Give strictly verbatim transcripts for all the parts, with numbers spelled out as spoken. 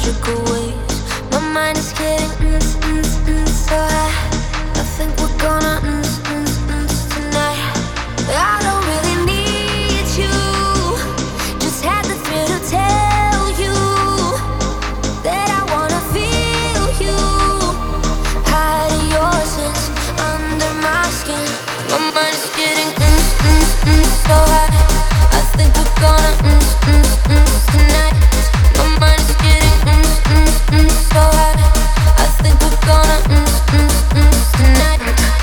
magical ways. My mind is getting mm, mm, mm, so high. I think we're gonna mm, mm, mm, tonight. I don't really need you, just had the thrill to tell you that I wanna feel you. Hide your sense under my skin. My mind is getting mm, mm, mm, so high. I think we're gonna mm, mm, mm, tonight. My mind is getting mm, mm, mm, so high. I think we're gonna mm, mm, mm, tonight.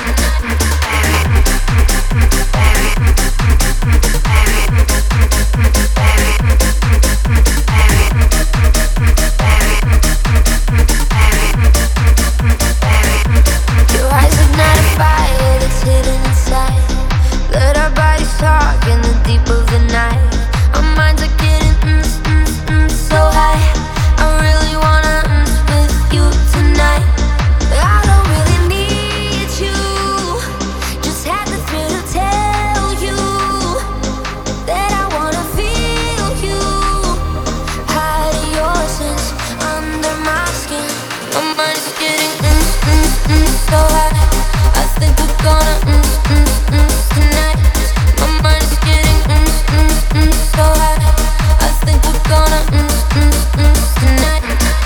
Your eyes ignite a fire that's hidden inside. Let our bodies talk in the deep of the night. Our minds are getting mm, mm, mm, so high. I really wanna mm, with you tonight. I don't really need you, just had the thrill to tell you that I wanna feel you. Hide your sense under my skin. My mind is getting mm, mm, mm, so high. I think we're gonna mm, mm, mm, tonight. My mind is getting mm, mm, mm, so high. I think we're gonna mm, mm, mm, tonight.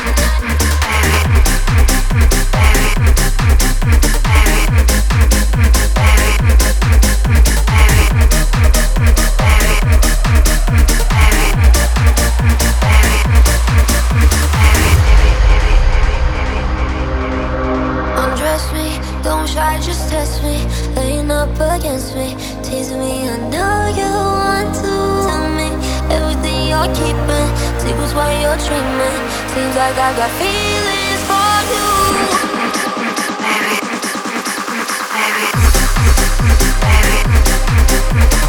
Undress me, don't try, just test me. Laying up against me, tease me. I know you want to tell me everything you're keeping. Secrets while you're dreaming. Seems like I got feelings for you. Baby, baby, baby.